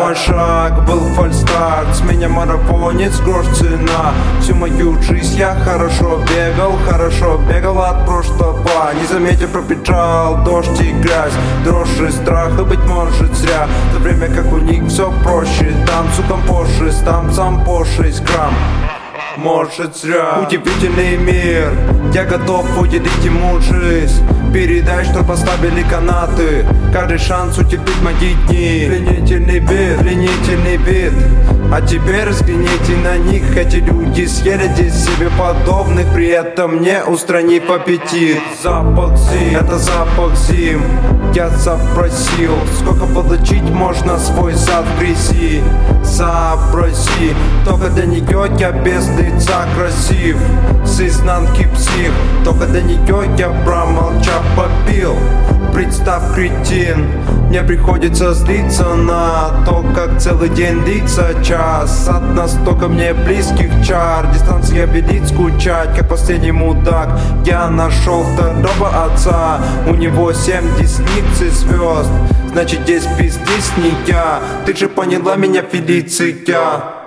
Мой шаг был фальстарт, с меня марафонец, грош цена. Всю мою жизнь я хорошо бегал от прошлого. Не заметив, пробежал дождь и грязь, дрожь и страх, и быть может зря. В то время как у них все проще, танцуком по 6, там сам по 6 грамм. Может зря. Удивительный мир, я готов уделить ему жизнь. Передай, что поставили канаты, каждый шанс утеплить мои дни. Пленительный вид. А теперь взгляните на них. Эти люди съели здесь себе подобных, при этом не устранив аппетит. Запах зим, это запах зим. Я запросил, сколько получить можно свой зад в грязи. Запроси, только для нее я без лица красив. С изнанки псих, только для нее я промолчав попил. Представь, кретин, мне приходится злиться на то, как целый день длится час. От настолько мне близких чар дистанция велит скучать, как последний мудак. Я нашел второго отца, у него 7 десниц и звезд. Значит, здесь пиздец не я, ты же поняла меня, Фелиция.